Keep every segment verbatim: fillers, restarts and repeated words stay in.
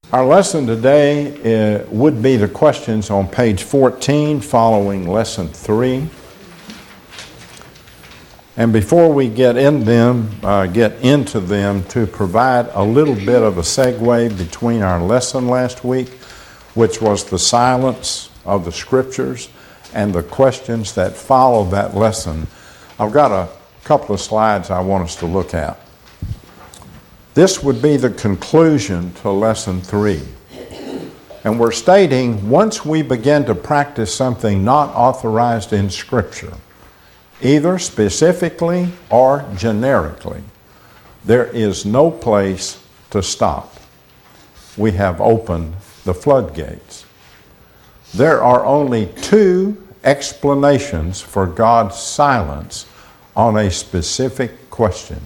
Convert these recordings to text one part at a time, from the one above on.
Our lesson today uh, would be the questions on page fourteen following lesson three. And before we get in them, uh, get into them, to provide a little bit of a segue between our lesson last week, which was the silence of the scriptures, and the questions that follow that lesson, I've got a couple of slides I want us to look at. This would be the conclusion to lesson three. And we're stating, once we begin to practice something not authorized in Scripture, either specifically or generically, there is no place to stop. We have opened the floodgates. There are only two explanations for God's silence on a specific question.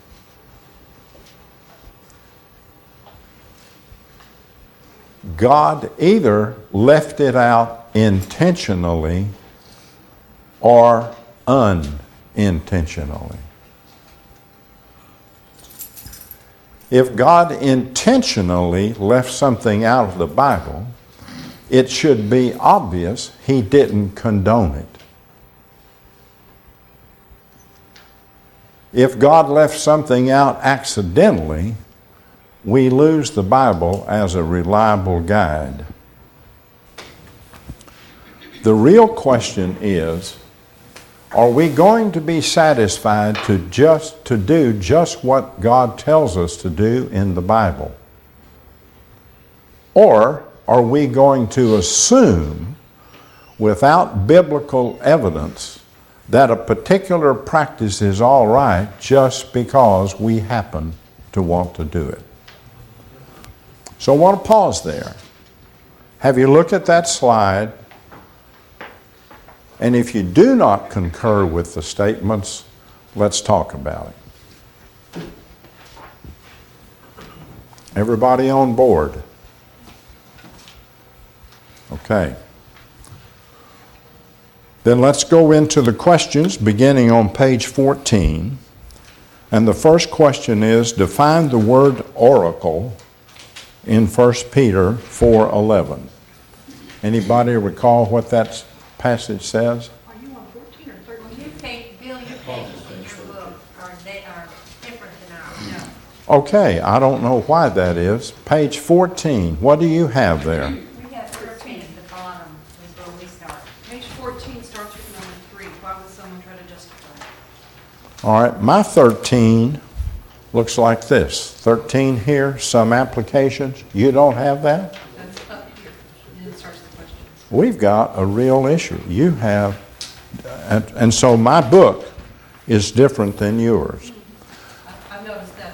God either left it out intentionally or unintentionally. If God intentionally left something out of the Bible, it should be obvious He didn't condone it. If God left something out accidentally, we lose the Bible as a reliable guide. The real question is, are we going to be satisfied to just to do just what God tells us to do in the Bible? Or are we going to assume, without biblical evidence, that a particular practice is all right just because we happen to want to do it? So I want to pause there. Have you looked at that slide? And if you do not concur with the statements, let's talk about it. Everybody on board? Okay. Then let's go into the questions beginning on page fourteen. And the first question is, define the word oracle in First Peter four eleven. Anybody recall what that passage says? Are you on fourteen or thirteen? You take, Bill, your pages in your book are, they are different than ours. No. Okay, I don't know why that is. Page fourteen, what do you have there? We have thirteen at the bottom is where we start. Page fourteen starts with number three. Why would someone try to justify it? All right, my thirteen looks like this. thirteen here, some applications. You don't have that? That's up here. And it starts the questions. We've got a real issue. You have, and, and so my book is different than yours. I, I've noticed that.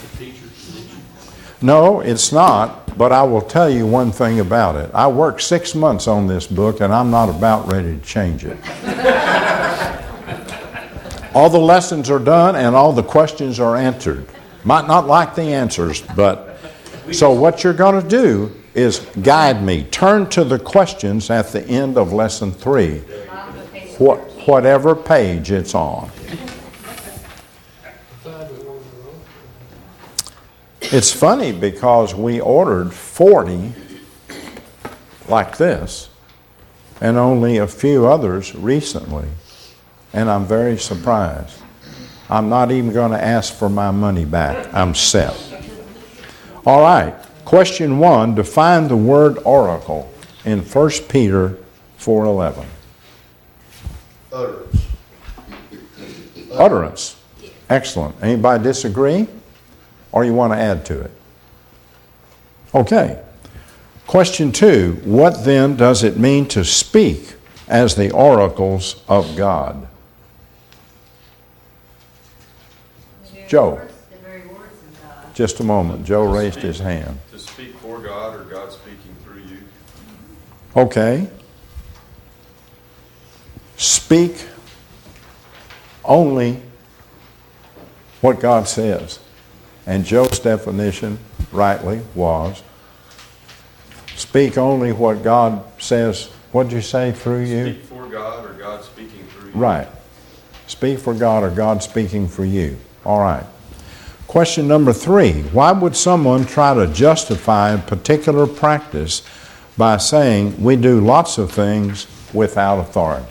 No, it's not, but I will tell you one thing about it. I worked six months on this book, and I'm not about ready to change it. All the lessons are done and all the questions are answered. Might not like the answers, but so what you're going to do is guide me. Turn to the questions at the end of lesson three, what, whatever page it's on. It's funny because we ordered forty like this and only a few others recently. And I'm very surprised. I'm not even going to ask for my money back. I'm set. All right. Question one, define the word oracle in First Peter four eleven. Utterance. Utterance. Excellent. Anybody disagree? Or you want to add to it? Okay. Question two, what then does it mean to speak as the oracles of God? Joe. The very words of God. Just a moment. Joe raised his hand. To speak for God or God speaking through you. Okay. Speak only what God says. And Joe's definition, rightly, was speak only what God says. What did you say, through you? Speak for God or God speaking through you. Right. Speak for God or God speaking for you. All right. Question number three, why would someone try to justify a particular practice by saying we do lots of things without authority?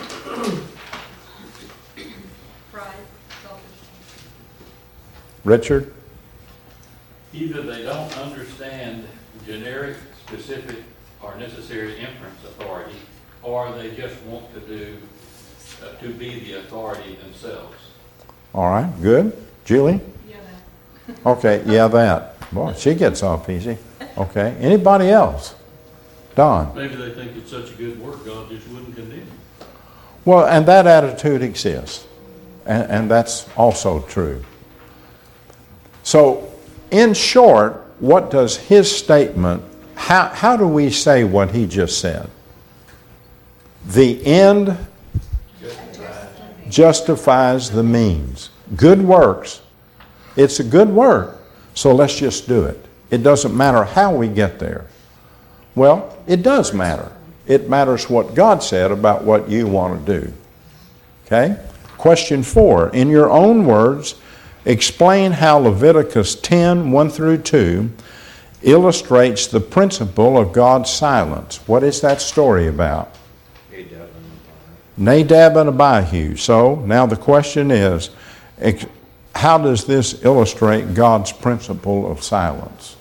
Pride, selfishness. Richard? Either they don't understand generic, specific, or necessary inference authority, or they just want to do, uh, to be the authority themselves. All right, good. Julie? Yeah, that. Okay, yeah, that. Boy, she gets off easy. Okay, anybody else? Don? Maybe they think it's such a good work, God just wouldn't condemn it. Well, and that attitude exists, and, and that's also true. So, in short, what does his statement, how, how do we say what he just said? The end justifies the means. Good works. It's a good work, so let's just do it. It doesn't matter how we get there. Well, it does matter. It matters what God said about what you want to do. Okay? Question four. In your own words, explain how Leviticus ten, one through two illustrates the principle of God's silence. What is that story about? Nadab and Abihu. So, now the question is, ex- how does this illustrate God's principle of silence?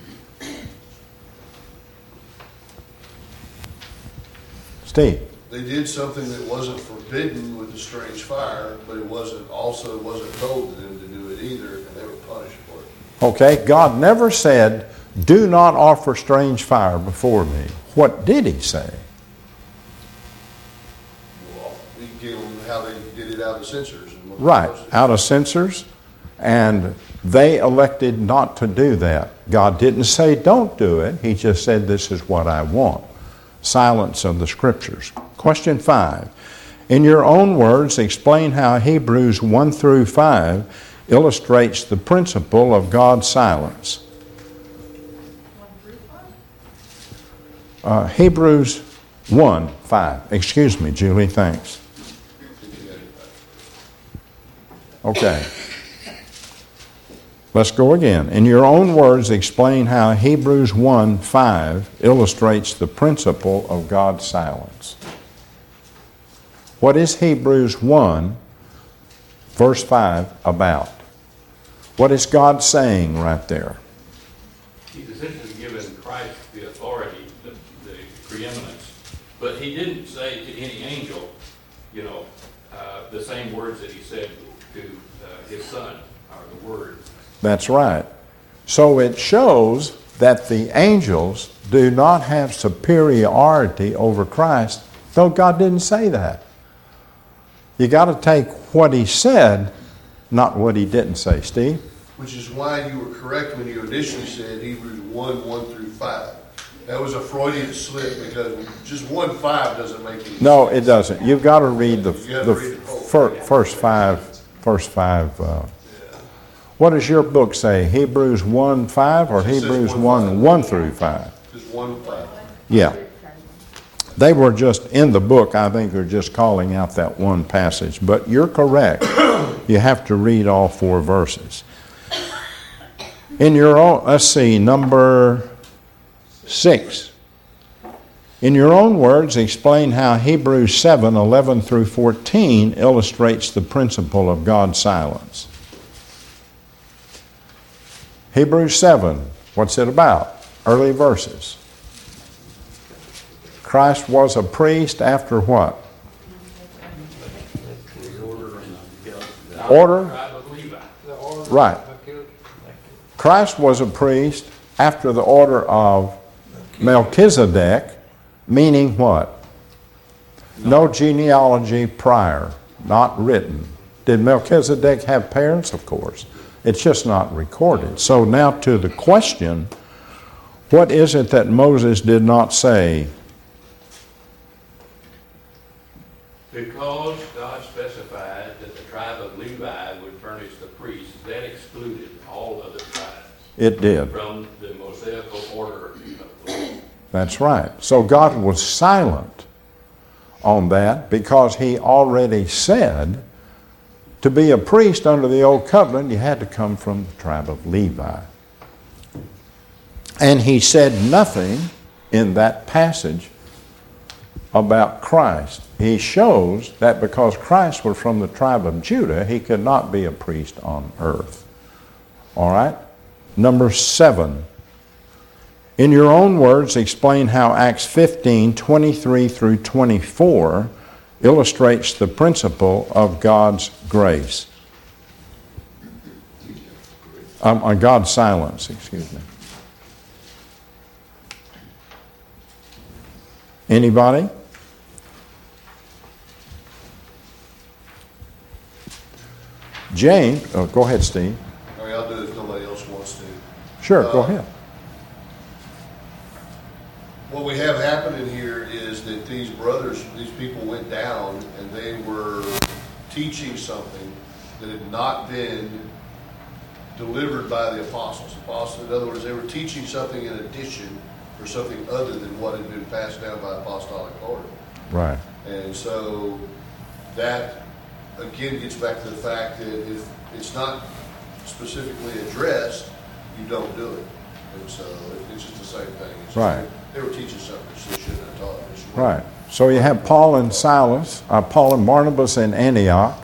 Steve? They did something that wasn't forbidden with the strange fire, but it wasn't also wasn't told to them to do it either, and they were punished for it. Okay, God never said, do not offer strange fire before me. What did he say? Well, he gave them how they did it out of censers. And what they Right, posted. out of censers, and they elected not to do that. God didn't say don't do it, he just said this is what I want. Silence of the scriptures. Question five. In your own words, explain how Hebrews one through five illustrates the principle of God's silence. One through five? Uh, Hebrews one, five. Excuse me, Julie, thanks. Okay. Let's go again. In your own words, explain how Hebrews one, five illustrates the principle of God's silence. What is Hebrews one, verse five about? What is God saying right there? He's essentially given Christ the authority, the, the preeminence, but he didn't say to any angel, you know, uh, the same words that he said to uh, his son, or the word. That's right. So it shows that the angels do not have superiority over Christ, though God didn't say that. You got to take what he said, not what he didn't say. Steve? Which is why you were correct when you initially said Hebrews one, one through five. That was a Freudian slip because just one five doesn't make any sense. No, it doesn't. You've got to read the, You have to the read the whole fir- thing. first five. First five. Uh, what does your book say? Hebrews one, five or It says Hebrews one, one, five. one through five? Just one five. Yeah. They were just in the book, I think they're just calling out that one passage. But you're correct. You have to read all four verses. In your own, let's see, number six. In your own words, explain how Hebrews seven, eleven through fourteen illustrates the principle of God's silence. Hebrews seven, what's it about? Early verses. Christ was a priest after what? Order? Tribe of Levi. Right. Christ was a priest after the order of Melchizedek, meaning what? No genealogy prior, not written. Did Melchizedek have parents? Of course. It's just not recorded. So now to the question, what is it that Moses did not say? Because God specified that the tribe of Levi would furnish the priests, that excluded all other tribes It did. from the Mosaical order of the law. That's right. So God was silent on that because he already said to be a priest under the old covenant, you had to come from the tribe of Levi. And he said nothing in that passage about Christ. He shows that because Christ was from the tribe of Judah, he could not be a priest on earth. All right? Number seven. In your own words, explain how Acts fifteen, twenty-three through twenty-four illustrates the principle of God's grace. Um, uh, God's silence, excuse me. Anybody? James, oh, go ahead, Steve. All right, I'll do it if nobody else wants to. Sure, go Uh, ahead. What we have happening here is that these brothers, these people went down and they were teaching something that had not been delivered by the apostles. Apostles, in other words, they were teaching something in addition or something other than what had been passed down by apostolic order. Right. And so that, again, gets back to the fact that if it's not specifically addressed, you don't do it. And so it's just the same thing. It's Right. They were teaching something they shouldn't have taught. They should- Right. So you have Paul and Silas, uh, Paul and Barnabas in Antioch.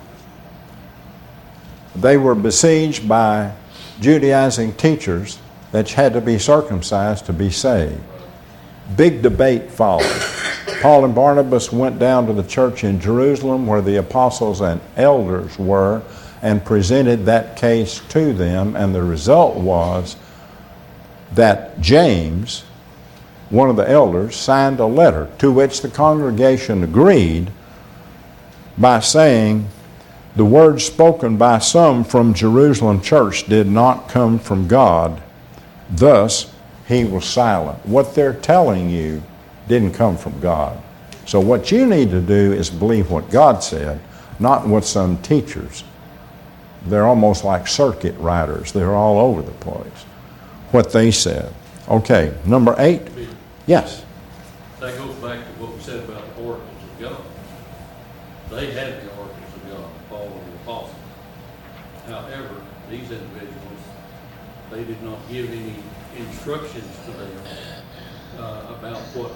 They were besieged by Judaizing teachers that had to be circumcised to be saved. Big debate followed. Paul and Barnabas went down to the church in Jerusalem where the apostles and elders were and presented that case to them, and the result was that James, one of the elders, signed a letter to which the congregation agreed by saying the words spoken by some from Jerusalem church did not come from God. Thus, he was silent. What they're telling you didn't come from God. So what you need to do is believe what God said, not what some teachers. They're almost like circuit riders. They're all over the place. What they said. Okay, number eight. Yes. That goes back to what we said about the oracles of God. They had the oracles of God, Paul and the apostles. However, these individuals, they did not give any instructions to them uh, about what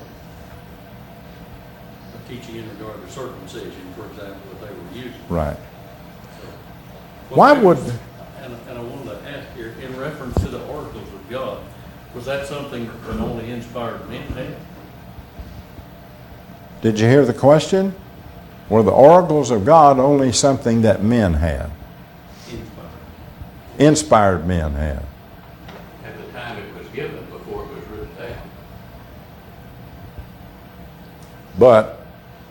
a teaching in regard to circumcision, for example, that they were using. Right. So, what Why that would... was- And, and I wanted to ask here, in reference to the oracles of God, was that something that only inspired men had? Did you hear the question? Were the oracles of God only something that men had? Inspired. Inspired men had. At the time it was given, before it was written down. But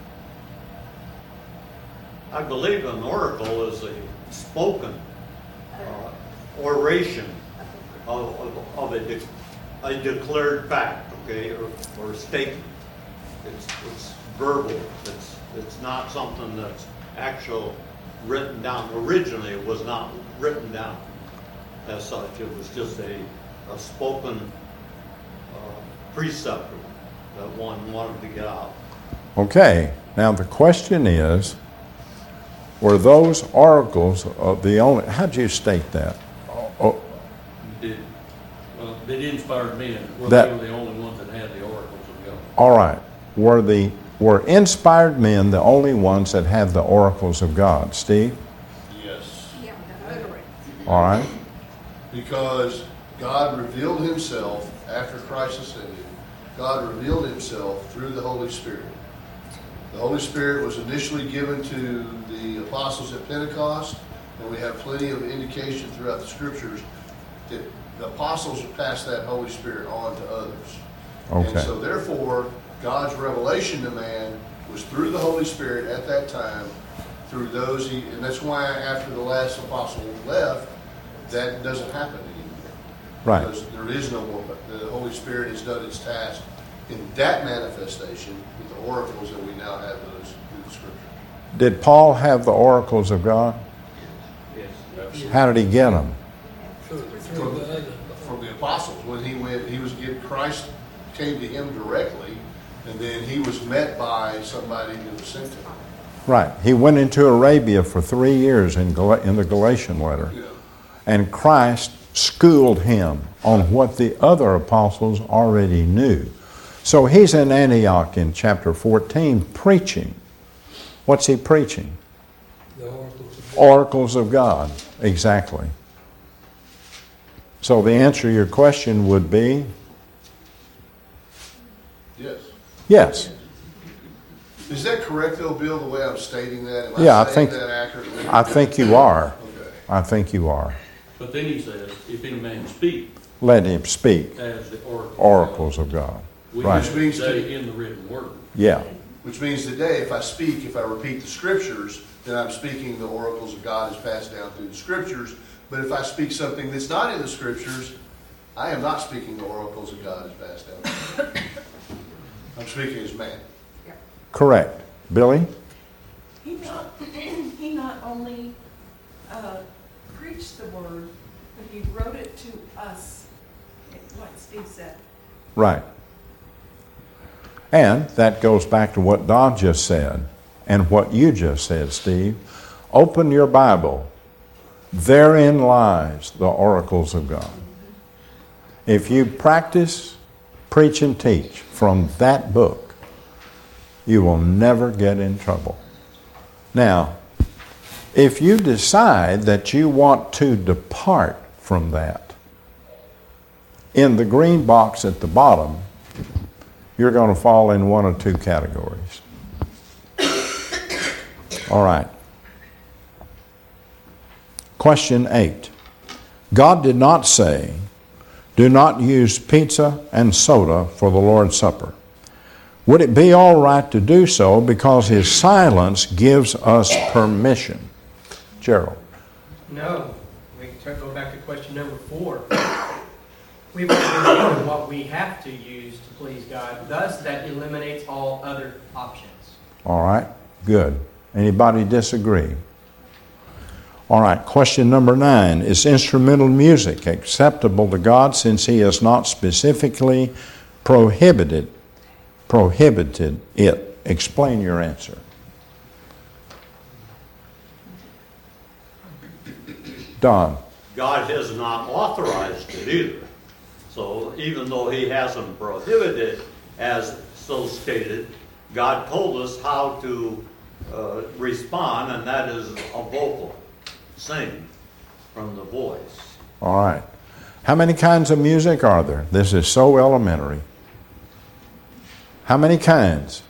I believe an oracle is a spoken uh, oration of, of, of a, de- a declared fact, okay, or, or a statement. It's, it's verbal. It's, it's not something that's actual written down. Originally, it was not written down as such. It was just a, a spoken uh, precept that one wanted to get out. okay, now the question is, were those oracles of the only, how'd you state that? Oh, Did, well, did inspired men, were That- they were the only ones that had the oracles of God? all right, were the, were inspired men the only ones that had the oracles of God? Steve? Yes. Yeah, the utterance. All right, Because God revealed himself after Christ ascended. God revealed himself through the Holy Spirit. The Holy Spirit was initially given to the apostles at Pentecost, and we have plenty of indication throughout the scriptures that the apostles passed that Holy Spirit on to others. Okay. And so therefore, God's revelation to man was through the Holy Spirit at that time, through those he, and that's why after the last apostle left, that doesn't happen anymore. right. Because there is no more, the Holy Spirit has done its task in that manifestation with the oracles that we now have those through the scripture. Did Paul have the oracles of God? Yes. How did he get them? From, from the apostles, when he went, he was given, Christ came to him directly, and then he was met by somebody who was sent to him. Right. He went into Arabia for three years in, Gal- in the Galatian letter. And Christ schooled him on what the other apostles already knew. So he's in Antioch in chapter fourteen preaching. What's he preaching? The oracles of Oracles of God. Exactly. So the answer to your question would be Yes. yes. Is that correct though, Bill, the way I'm stating that? Am Yeah, I saying think- that accurately? I think you are. Okay. I think you are. But then he says, if any man speak Let him speak. as the oracle. Oracles of God. We Right. have Which to means say in the written word. Yeah. Which means today, if I speak, if I repeat the scriptures, then I'm speaking the oracles of God is passed down through the scriptures. But if I speak something that's not in the scriptures, I am not speaking the oracles of God is passed down. I'm speaking as man. Correct. Billy? He not, he not only uh, preached the word, but he wrote it to us, what Steve said. Right. And that goes back to what Don just said and what you just said, Steve. Open your Bible. Therein lies the oracles of God. If you practice, preach, and teach from that book, you will never get in trouble. Now, if you decide that you want to depart from that, in the green box at the bottom, you're going to fall in one of two categories. All right. Question eight. God did not say, do not use pizza and soda for the Lord's Supper. Would it be all right to do so because his silence gives us permission? Gerald. No, we can go back to question number four. We've already been given what we have to use to please God. Thus, that eliminates all other options. All right, good. Anybody disagree? All right, question number nine. Is instrumental music acceptable to God since he has not specifically prohibited, prohibited it? Explain your answer. Don. God has not authorized it either. So even though he hasn't prohibited it, as so stated, God told us how to uh, respond, and that is a vocal, sing from the voice. All right. How many kinds of music are there? This is so elementary. How many kinds?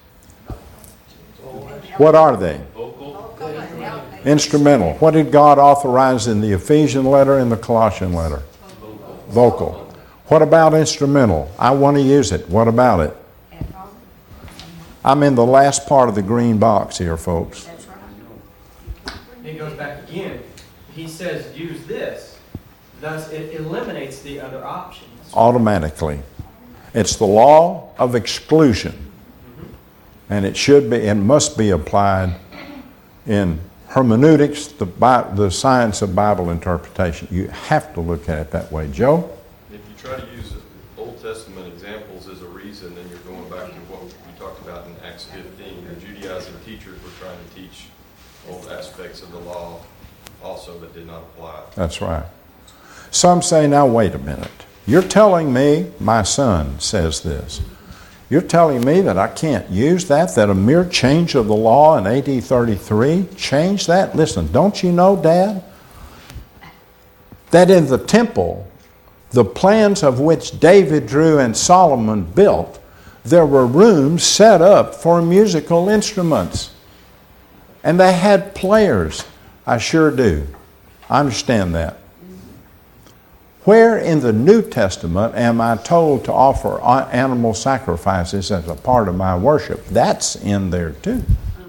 What are they? Vocal. Instrumental. What did God authorize in the Ephesian letter and the Colossian letter? Vocal. What about instrumental? I want to use it. What about it? I'm in the last part of the green box here, folks. It goes back again. He says use this. Thus, it eliminates the other options. Automatically. It's the law of exclusion. And it should be and must be applied in hermeneutics, the, Bi- the science of Bible interpretation. You have to look at it that way. Joe? If you try to use Old Testament examples as a reason, then you're going back to what we talked about in Acts fifteen. The Judaizing teachers were trying to teach old aspects of the law also that did not apply. That's right. Some say, now wait a minute. You're telling me, my son says this, you're telling me that I can't use that, that a mere change of the law in A D thirty-three changed that? Listen, don't you know, Dad, that in the temple, the plans of which David drew and Solomon built, there were rooms set up for musical instruments. And they had players. I sure do. I understand that. Where in the New Testament am I told to offer animal sacrifices as a part of my worship? That's in there too.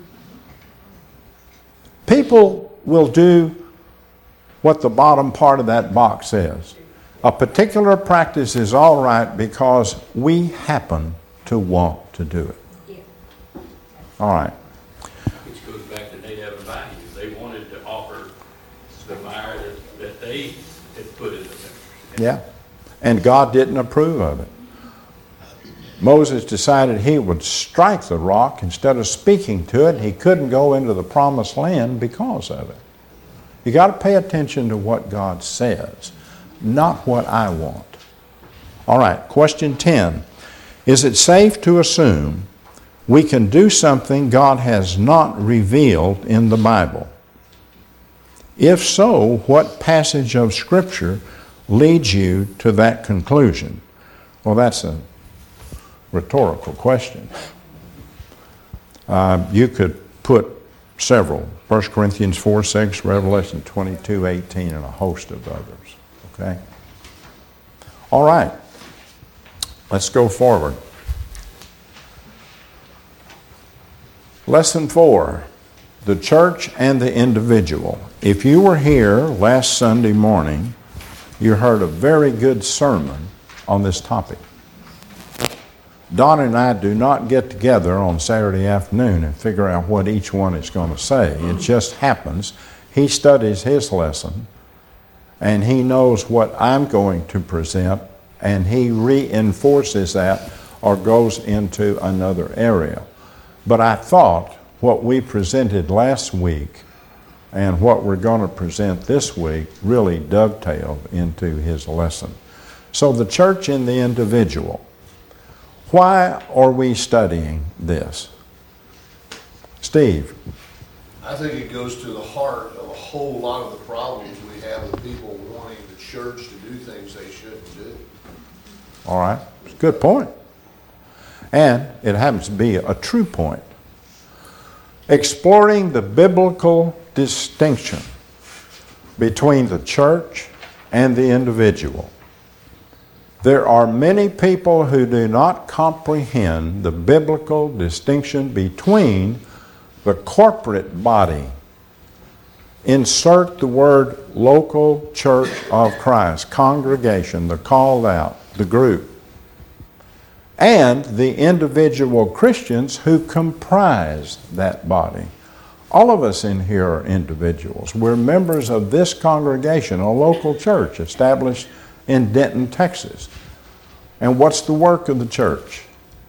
People will do what the bottom part of that box says. A particular practice is all right because we happen to want to do it. All right. Which goes back to Nadab and Abihu. They wanted to offer the fire that, that they had put in the temple. Yeah. And God didn't approve of it. Moses decided he would strike the rock instead of speaking to it. He couldn't go into the promised land because of it. You got to pay attention to what God says, not what I want. All right, question ten. Is it safe to assume we can do something God has not revealed in the Bible? If so, what passage of Scripture leads you to that conclusion? Well, that's a rhetorical question. Uh, you could put several. First Corinthians four six, Revelation twenty-two eighteen, and a host of others. Okay? All right. Let's go forward. Lesson four, the church and the individual. If you were here last Sunday morning, you heard a very good sermon on this topic. Don and I do not get together on Saturday afternoon and figure out what each one is going to say. It just happens. He studies his lesson, and he knows what I'm going to present, and he reinforces that or goes into another area. But I thought what we presented last week and what we're going to present this week really dovetailed into his lesson. So the church and the individual. Why are we studying this? Steve? I think it goes to the heart of a whole lot of the problems we have with people wanting the church to do things they shouldn't do. All right. Good point. And it happens to be a true point. Exploring the biblical distinction between the church and the individual. There are many people who do not comprehend the biblical distinction between the corporate body. Insert the word local church of Christ, congregation, the called out, the group, and the individual Christians who comprise that body. All of us in here are individuals. We're members of this congregation, a local church established in Denton, Texas. And what's the work of the church?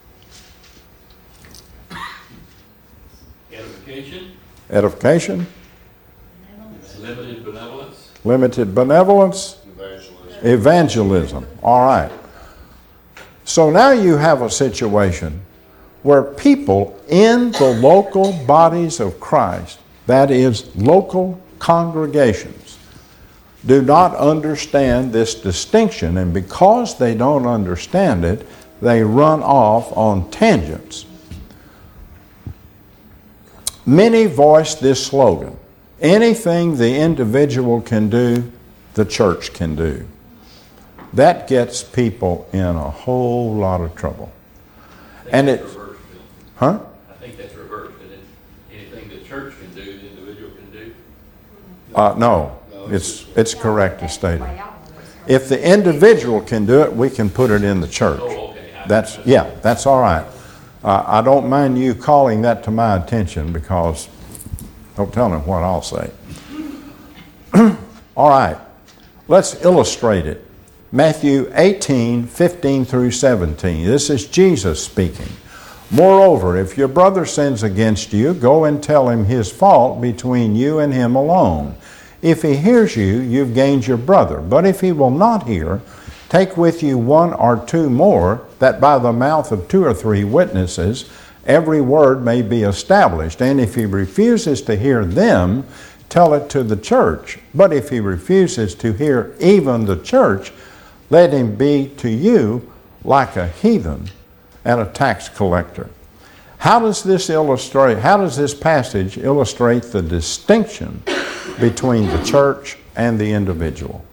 Edification, Edification, limited benevolence, limited benevolence, Evangelism. evangelism. All right. So now you have a situation where people in the local bodies of Christ, that is, local congregations, do not understand this distinction, and because they don't understand it, they run off on tangents. Many voice this slogan: anything the individual can do, the church can do. That gets people in a whole lot of trouble. I think And that's it, reversed, Bill. huh? I think that's reversed, that it- anything the church can do, the individual can do. Uh, no, it's, it's correct as stated. If the individual can do it, we can put it in the church. Oh, okay. I- That's, yeah, that's all right. Uh, I don't mind you calling that to my attention because don't tell me what I'll say. All right, let's illustrate it. Matthew eighteen, fifteen through seventeen. This is Jesus speaking. Moreover, if your brother sins against you, go and tell him his fault between you and him alone. If he hears you, you've gained your brother. But if he will not hear, take with you one or two more, that by the mouth of two or three witnesses every word may be established. And if he refuses to hear them, tell it to the church. But if he refuses to hear even the church, let him be to you like a heathen and a tax collector. How does this illustrate, how does this passage illustrate the distinction between the church and the individual?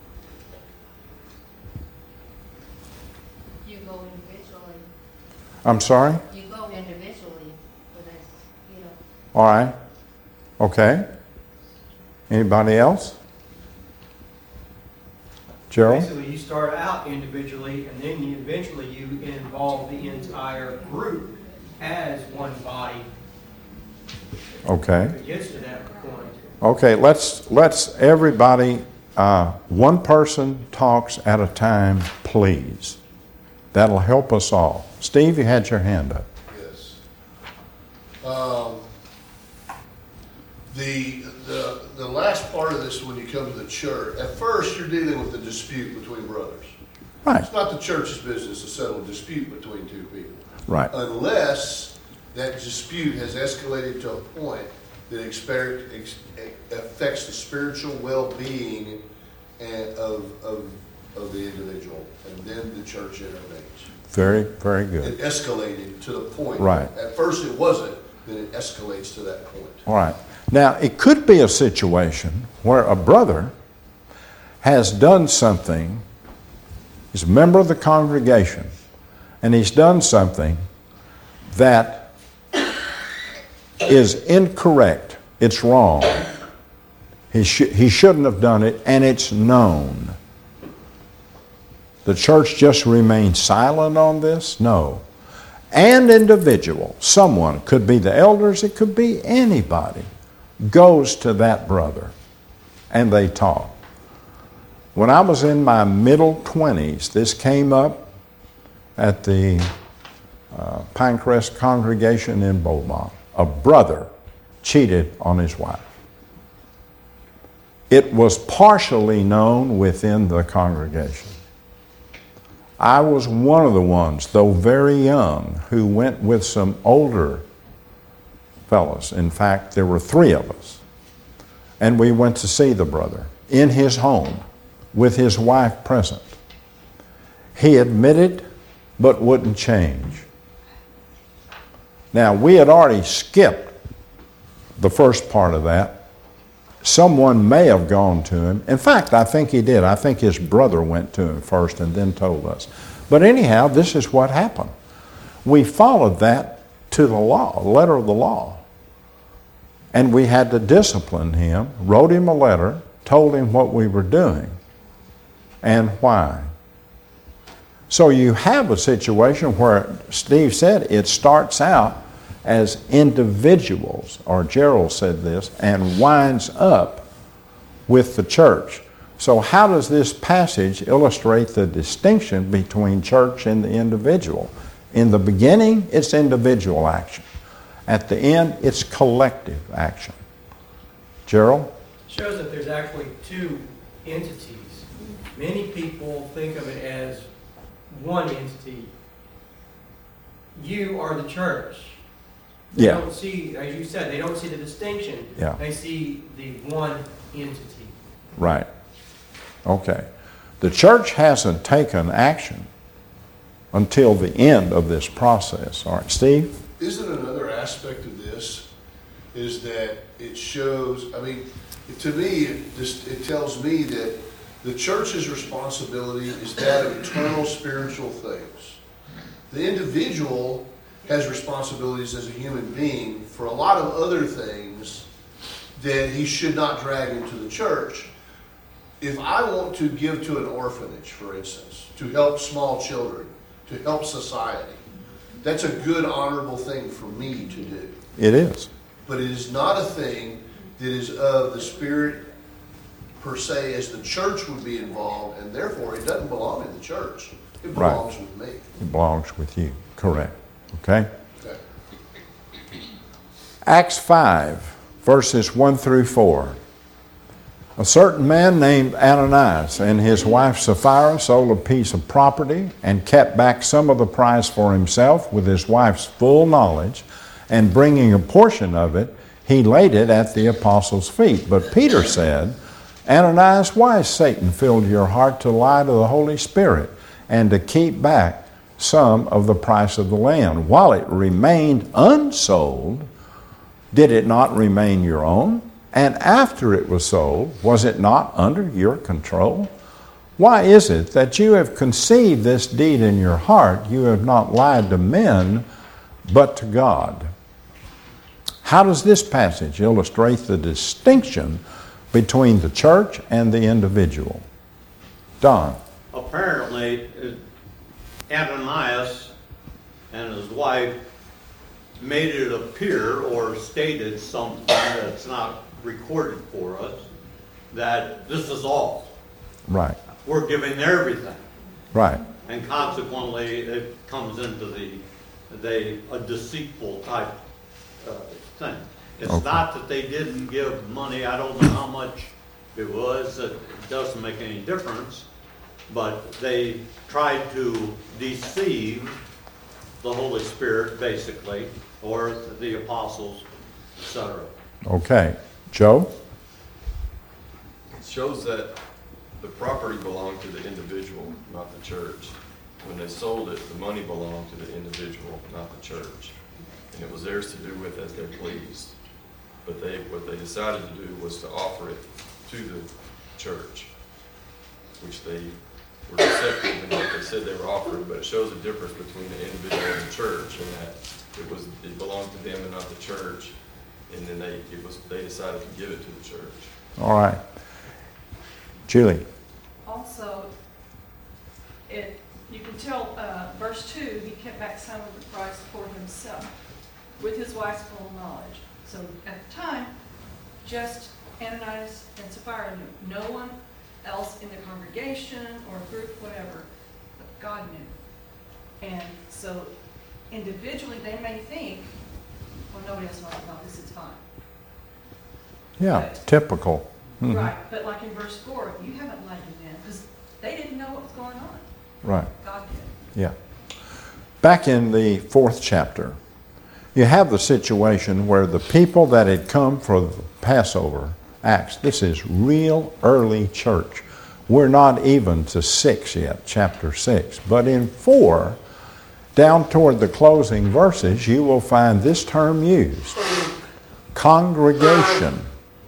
You go individually, I'm sorry? you go individually for this, you know. All right. Okay. Anybody else? Gerald? Basically, you start out individually, and then you eventually you involve the entire group as one body. Okay. If it gets to that point. Okay, let's, let's everybody, uh, one person talks at a time, please. That'll help us all. Steve, you had your hand up. Yes. Um, the, the, the last part of this, when you come to the church, at first you're dealing with a dispute between brothers. Right, It's not the church's business to settle a dispute between two people. right. Unless that dispute has escalated to a point that exper- ex- affects the spiritual well-being and of, of, of the individual, and then the church intervenes. Very, very good. It escalated to the point. Right. At first it wasn't, then it escalates to that point. All right. Now, it could be a situation where a brother has done something, he's a member of the congregation, and he's done something that is incorrect. It's wrong. He, sh- he shouldn't have done it, and it's known. The church just remains silent on this? No. An individual, someone, could be the elders, it could be anybody, goes to that brother and they talk. When I was in my middle twenties, this came up at the uh, Pinecrest congregation in Beaumont. A brother cheated on his wife. It was partially known within the congregation. I was one of the ones, though very young, who went with some older fellows. In fact, there were three of us. And we went to see the brother in his home with his wife present. He admitted, but wouldn't change. Now, we had already skipped the first part of that. Someone may have gone to him. In fact, I think he did. I think his brother went to him first and then told us. But anyhow, this is what happened. We followed that to the law, letter of the law. And we had to discipline him, wrote him a letter, told him what we were doing and why. So you have a situation where Steve said it starts out as individuals, or Gerald said this, and winds up with the church. So how does this passage illustrate the distinction between church and the individual? In the beginning, it's individual action. At the end, it's collective action. Gerald? Shows that there's actually two entities. Many people think of it as one entity. You are the church. They Yeah. don't see, as you said, they don't see the distinction. Yeah. They see the one entity. Right. Okay. The church hasn't taken action until the end of this process. All right, Steve? Isn't another aspect of this is that it shows, I mean, to me, it just, it tells me that the church's responsibility is that of eternal spiritual things. The individual has responsibilities as a human being for a lot of other things that he should not drag into the church. If I want to give to an orphanage, for instance, to help small children, to help society, that's a good, honorable thing for me to do. It is. But it is not a thing that is of the Spirit per se, as the church would be involved, and therefore it doesn't belong in the church. It belongs Right. with me. It belongs with you. Correct. Okay? Okay. Acts five, verses one through four. A certain man named Ananias and his wife Sapphira sold a piece of property and kept back some of the price for himself with his wife's full knowledge, and bringing a portion of it, he laid it at the apostles' feet. But Peter said, Ananias, why has Satan filled your heart to lie to the Holy Spirit and to keep back some of the price of the land? While it remained unsold, did it not remain your own? And after it was sold, was it not under your control? Why is it that you have conceived this deed in your heart? You have not lied to men, but to God. How does this passage illustrate the distinction between the church and the individual? Don? Apparently, Ananias and his wife made it appear or stated something that's not recorded for us, that this is all. Right. We're giving everything. Right. and consequently it comes into the, the, a deceitful type uh, thing. It's Okay. not that they didn't give money, I don't know how much it was, it doesn't make any difference, but they tried to deceive the Holy Spirit, basically, or the apostles, et cetera. Okay. Joe? It shows that the property belonged to the individual, not the church. When they sold it, the money belonged to the individual, not the church. And it was theirs to do with as they pleased. But they, what they decided to do was to offer it to the church, which they were deceptive in what they said they were offering, but it shows a difference between the individual and the church, in that it was, it belonged to them and not the church. And then they, it was, they decided to give it to the church. All right. Julie? Also, it, you can tell, uh, verse two, he kept back some of the price for himself with his wife's full knowledge. So at the time, just Ananias and Sapphira knew. No one else in the congregation or group, whatever, but God knew. And so individually, they may think, well, nobody else knows about this, it's fine. Yeah, But- typical. Mhm. Right, but like in verse four, you haven't lied to them, because they didn't know what was going on. Right. God did. Yeah. Back in the fourth chapter, you have the situation where the people that had come for the Passover, Acts, this is real early church. We're not even to six yet, chapter six. But in four, down toward the closing verses, you will find this term used, congregation.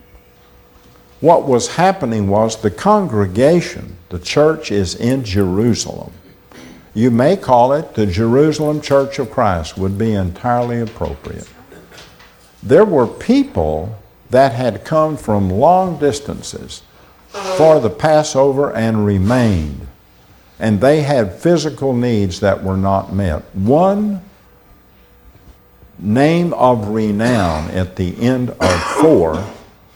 What was happening was the congregation, the church, is in Jerusalem. You may call it the Jerusalem Church of Christ, would be entirely appropriate. There were people that had come from long distances for the Passover and remained, and they had physical needs that were not met. One name of renown at the end of four,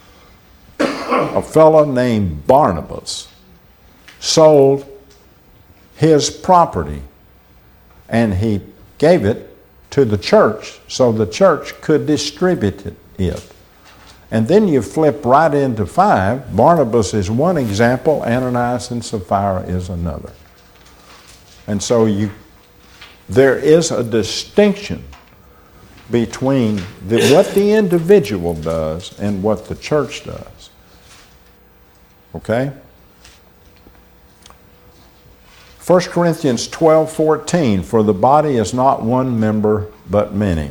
a fellow named Barnabas, sold his property and he gave it to the church so the church could distribute it. And then you flip right into five. Barnabas is one example, Ananias and Sapphira is another. And so you, there is a distinction between the, what the individual does and what the church does. Okay? First Corinthians twelve fourteen, for the body is not one member but many.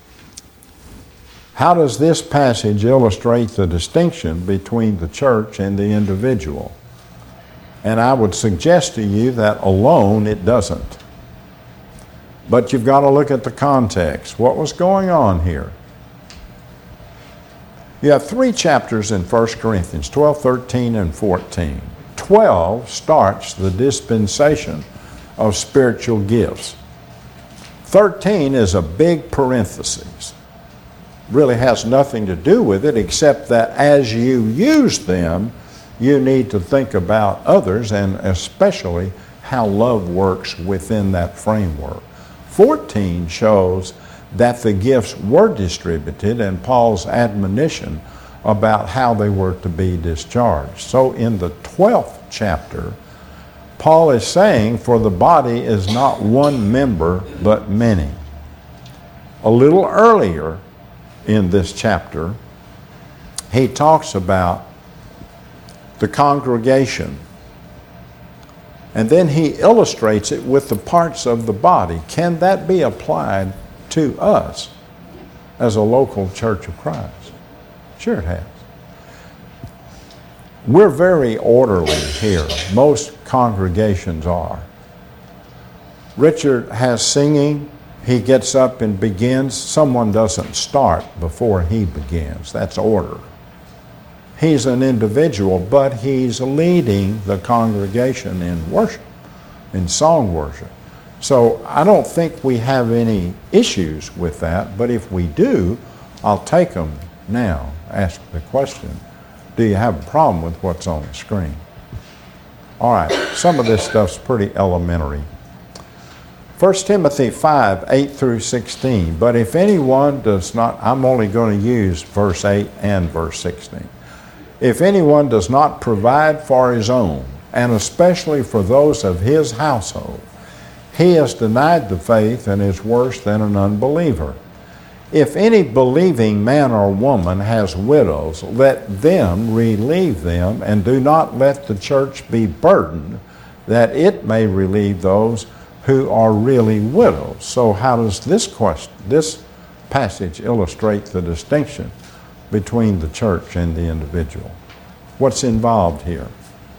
How does this passage illustrate the distinction between the church and the individual? And I would suggest to you that alone it doesn't. But you've got to look at the context. What was going on here? You have three chapters in First Corinthians, twelve, thirteen, and fourteen. twelve starts the dispensation of spiritual gifts. thirteen is a big parenthesis. Really has nothing to do with it except that as you use them, you need to think about others and especially how love works within that framework. fourteen shows that the gifts were distributed and Paul's admonition about how they were to be discharged. So in the twelfth chapter, Paul is saying, for the body is not one member but many. A little earlier in this chapter, he talks about the congregation. And then he illustrates it with the parts of the body. Can that be applied to us as a local Church of Christ? Sure it has. We're very orderly here. Most congregations are. Richard has singing. He gets up and begins. Someone doesn't start before he begins. That's order. He's an individual, but he's leading the congregation in worship, in song worship. So I don't think we have any issues with that, but if we do, I'll take them now. Ask the question, do you have a problem with what's on the screen? All right, some of this stuff's pretty elementary. First Timothy five, eight through sixteen. But if anyone does not, I'm only going to use verse eight and verse sixteen. If anyone does not provide for his own, and especially for those of his household, he has denied the faith and is worse than an unbeliever. If any believing man or woman has widows, let them relieve them, and do not let the church be burdened, that it may relieve those who are really widows. So how does this question, this passage illustrate the distinction between the church and the individual? What's involved here?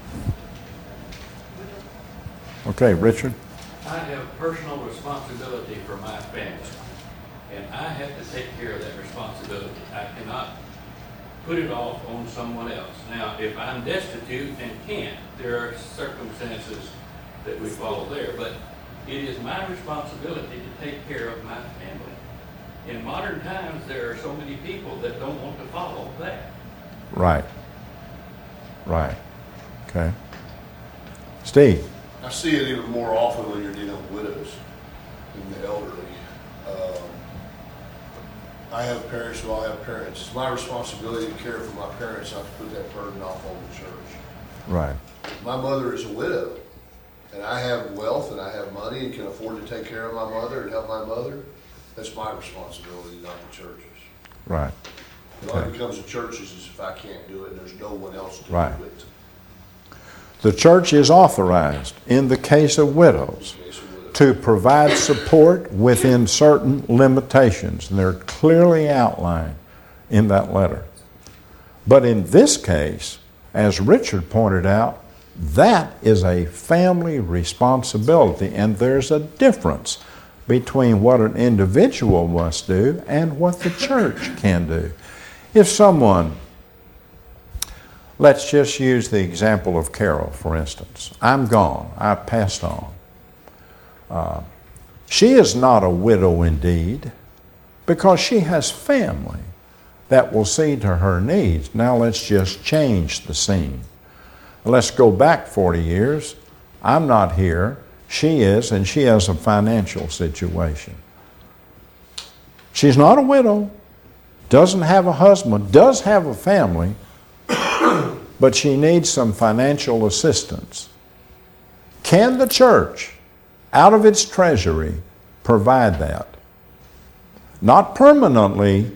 Okay, Richard? I have personal responsibility for my family, and I have to take care of that responsibility. I cannot put it off on someone else. Now, if I'm destitute and can't, there are circumstances that we follow there, but it is my responsibility to take care of my family. In modern times, there are so many people that don't want to follow that. Right. Right. Okay. Steve? I see it even more often when you're dealing with widows and the elderly. Um, I have parents who all have parents. It's my responsibility to care for my parents, not to put that burden off on the church. Right. My mother is a widow, and I have wealth and I have money and can afford to take care of my mother and help my mother. That's my responsibility, not the church's. Right. It only becomes the church's if I can't do it and there's no one else to Right. do it. The church is authorized, in the case of widows, to provide support within certain limitations, and they're clearly outlined in that letter. But in this case, as Richard pointed out, that is a family responsibility, and there's a difference between what an individual must do and what the church can do. If someone, let's just use the example of Carol, for instance. I'm gone. I've passed on. Uh, she is not a widow indeed, because she has family that will see to her needs. Now let's just change the scene. Let's go back forty years. I'm not here. She is, and she has a financial situation. She's not a widow, doesn't have a husband, does have a family, but she needs some financial assistance. Can the church, out of its treasury, provide that? Not permanently.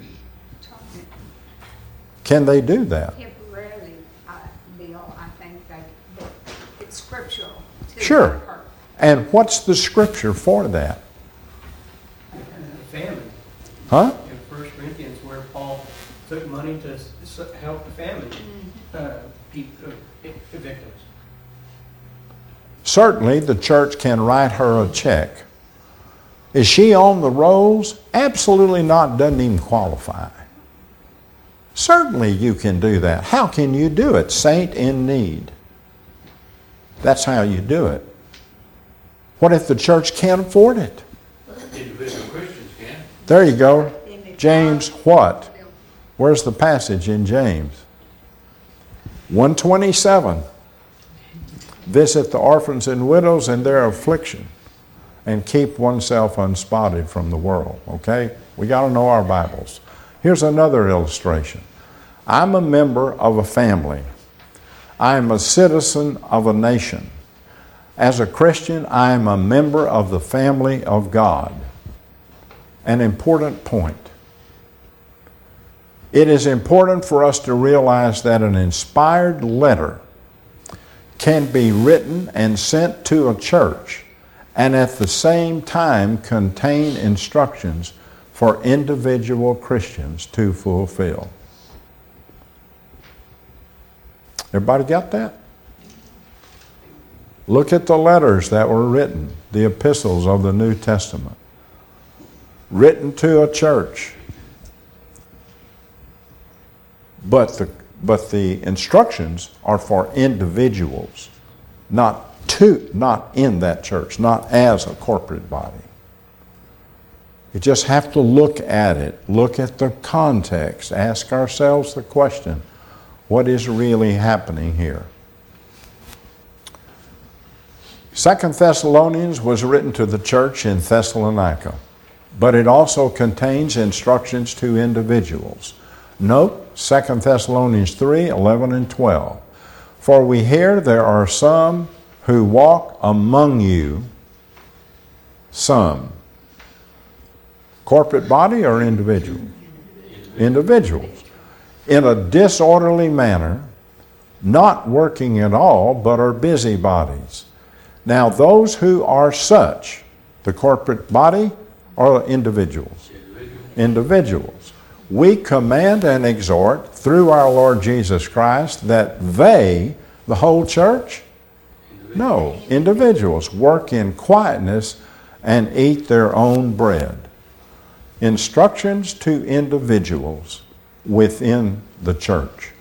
Can they do that? Temporarily, uh, Bill, I think that, that it's scriptural. to Sure. her. And what's the scripture for that? Family. Huh? In First Corinthians, where Paul took money to s- s- help the family, uh, people, uh, victims. Certainly the church can write her a check. Is she on the rolls? Absolutely not. Doesn't even qualify. Certainly you can do that. How can you do it? Saint in need. That's how you do it. What if the church can't afford it? Individual Christians can. There you go. James what? Where's the passage in James? one twenty-seven. Visit the orphans and widows in their affliction and keep oneself unspotted from the world. Okay? We got to know our Bibles. Here's another illustration. I'm a member of a family. I'm a citizen of a nation. As a Christian, I am a member of the family of God. An important point. It is important for us to realize that an inspired letter can be written and sent to a church and at the same time contain instructions for individual Christians to fulfill. Everybody got that? Look at the letters that were written, the epistles of the New Testament, written to a church. But the, but the instructions are for individuals, not to, not in that church, not as a corporate body. You just have to look at it, look at the context, ask ourselves the question, what is really happening here? Second Thessalonians was written to the church in Thessalonica, but it also contains instructions to individuals. Note Second Thessalonians three, eleven and twelve. For we hear there are some who walk among you, some. Corporate body or individual? Individuals. In a disorderly manner, not working at all, but are busybodies. Now those who are such, the corporate body or individuals? Individuals. We command and exhort through our Lord Jesus Christ that they, the whole church? No, individuals work in quietness and eat their own bread. Instructions to individuals within the church.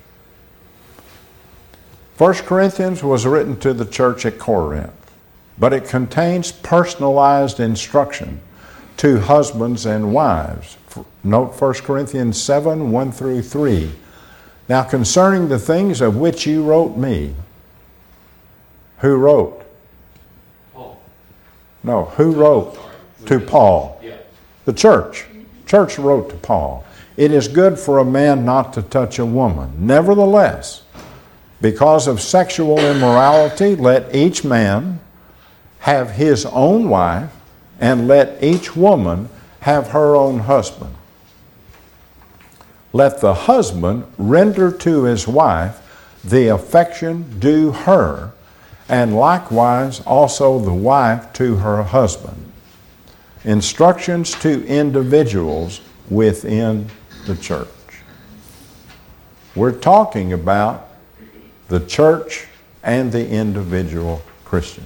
First Corinthians was written to the church at Corinth, but it contains personalized instruction to husbands and wives. Note First Corinthians seven, one through three. Now concerning the things of which you wrote me. Who wrote? Paul. No, who wrote to Paul? Yeah. The church. Church wrote to Paul. It is good for a man not to touch a woman. Nevertheless, because of sexual immorality, let each man have his own wife, and let each woman have her own husband. Let the husband render to his wife the affection due her, and likewise also the wife to her husband. Instructions to individuals within the church. We're talking about the church and the individual Christian.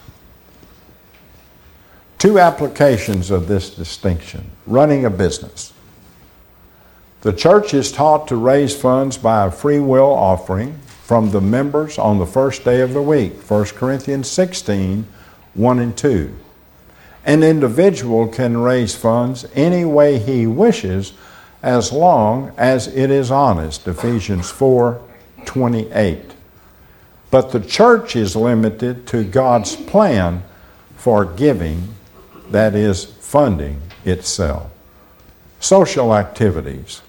Two applications of this distinction. Running a business. The church is taught to raise funds by a free will offering from the members on the first day of the week. First Corinthians sixteen, one and two. An individual can raise funds any way he wishes as long as it is honest. Ephesians four, twenty-eight. But the church is limited to God's plan for giving, that is, funding itself. Social activities.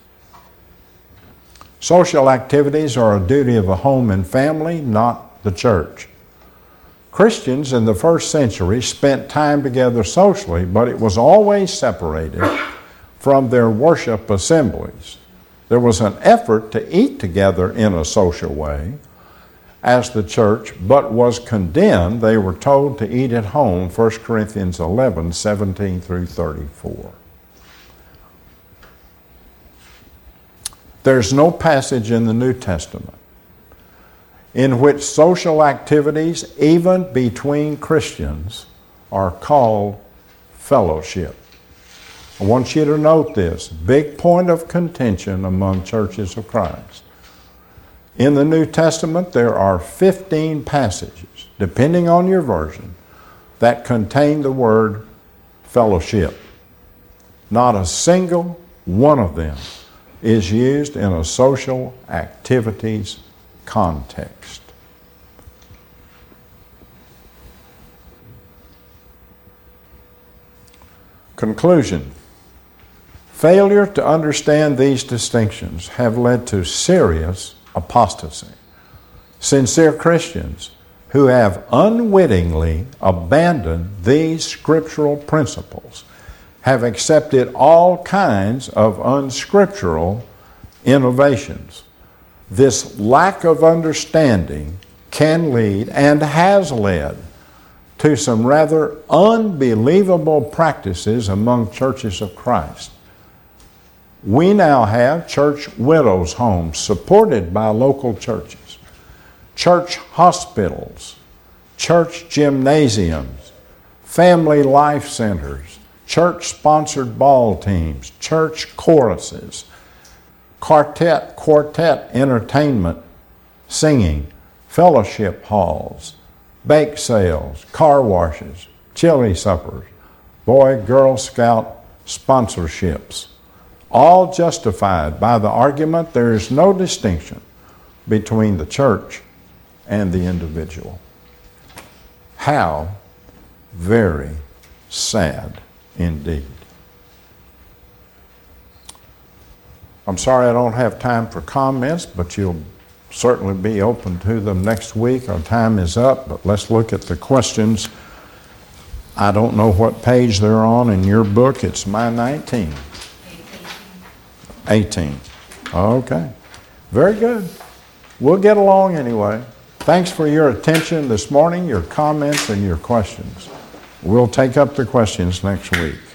Social activities are a duty of the home and family, not the church. Christians in the first century spent time together socially, but it was always separated from their worship assemblies. There was an effort to eat together in a social way as the church, but was condemned. They were told to eat at home, First Corinthians eleven, seventeen through thirty-four. There's no passage in the New Testament in which social activities, even between Christians, are called fellowship. I want you to note this. Big point of contention among churches of Christ. In the New Testament, there are fifteen passages, depending on your version, that contain the word fellowship. Not a single one of them is used in a social activities context. Conclusion. Failure to understand these distinctions have led to serious apostasy. Sincere Christians who have unwittingly abandoned these scriptural principles have accepted all kinds of unscriptural innovations. This lack of understanding can lead and has led to some rather unbelievable practices among churches of Christ. We now have church widows' homes supported by local churches, church hospitals, church gymnasiums, family life centers, church-sponsored ball teams, church choruses, quartet, quartet entertainment, singing, fellowship halls, bake sales, car washes, chili suppers, Boy Girl Scout sponsorships, all justified by the argument there is no distinction between the church and the individual. How very sad indeed. I'm sorry I don't have time for comments, but you'll certainly be open to them next week. Our time is up, but let's look at the questions. I don't know what page they're on in your book. It's my nineteen. eighteen. Okay. Very good. We'll get along anyway. Thanks for your attention this morning, your comments, and your questions. We'll take up the questions next week.